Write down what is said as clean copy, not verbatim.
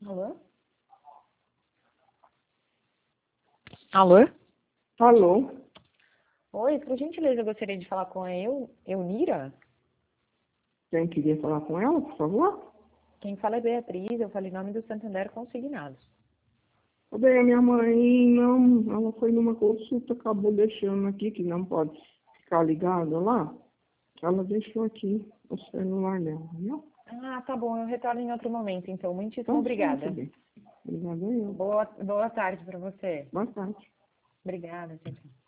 Alô? Alô? Alô? Oi, por gentileza, eu gostaria de falar com a Eunira. Quem queria falar com ela, por favor? Quem fala é Beatriz, eu falei em nome do Santander Consignados. Bem, a minha mãe não, ela foi numa consulta, acabou deixando aqui, que não pode ficar ligada lá. Ela deixou aqui o celular dela, viu? Ah, tá bom, eu retorno em outro momento, então. Muitíssimo Então, obrigada. bem. Obrigada eu. Boa tarde para você. Boa tarde. Obrigada, gente.